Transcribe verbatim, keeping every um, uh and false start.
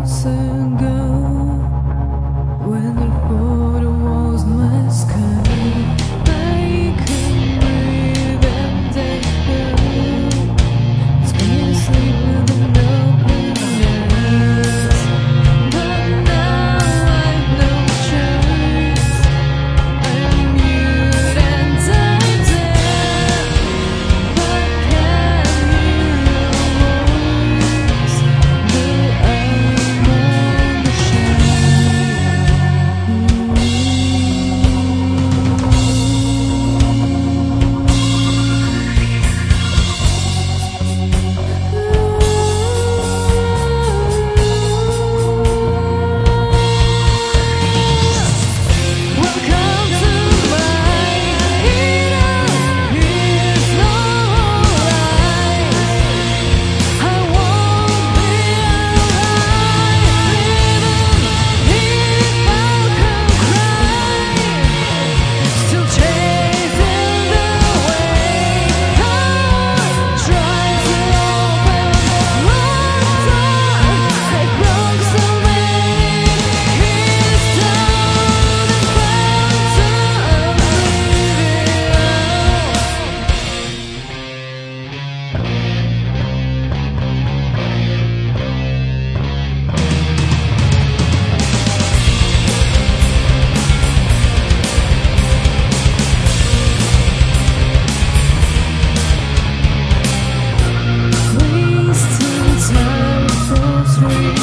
months ago, when the border was my sky, I couldn't breathe and take the it's been sleep with an open eyes. But now I've no choice. I'm mute and I'm dead. But can hear your voice, though I'm on the welcome to my hidden, here's no lies. I won't be alive, even if I can cry. Still chasing the way home, trying to open locked doors. I broke so many keys down and found to wasting time for three.